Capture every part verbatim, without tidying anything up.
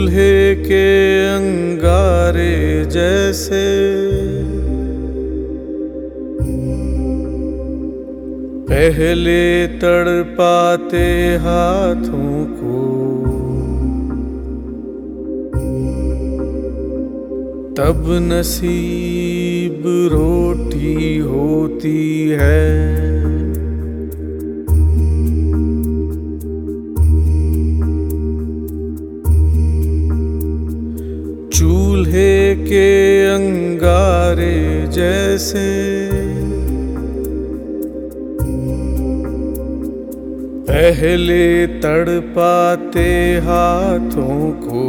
चूल्हे के अंगारे जैसे पहले तड़पाते हाथों को, तब नसीब रोटी होती है। चूल्हे के अंगारे जैसे पहले तड़पाते हाथों को,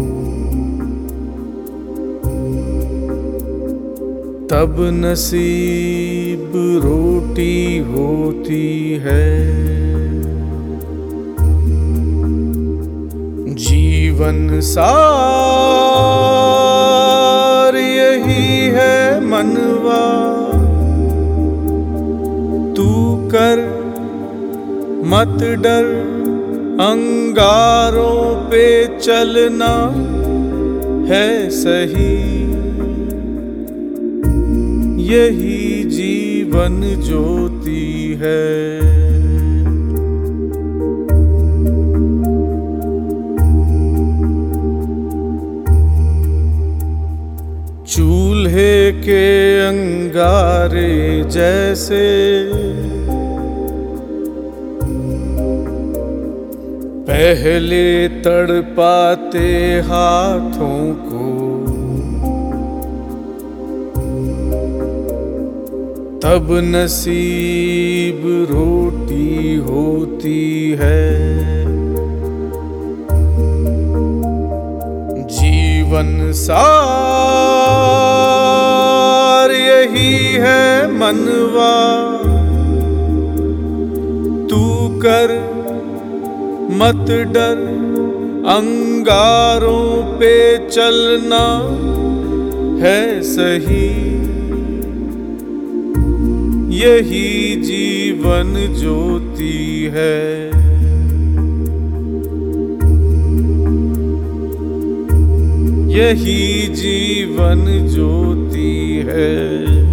तब नसीब रोटी होती है। जीवन सार यही है मनवा, तू कर मत डर, अंगारों पे चलना है सही। यही जीवन ज्योति है। चूल्हे के अंगारे जैसे पहले तड़पाते हाथों को, तब नसीब रोटी होती है। जीवन सार यही है मनवा, तू कर मत डर, अंगारों पे चलना है सही। यही जीवन ज्योति है। यही जीवन ज्योति है।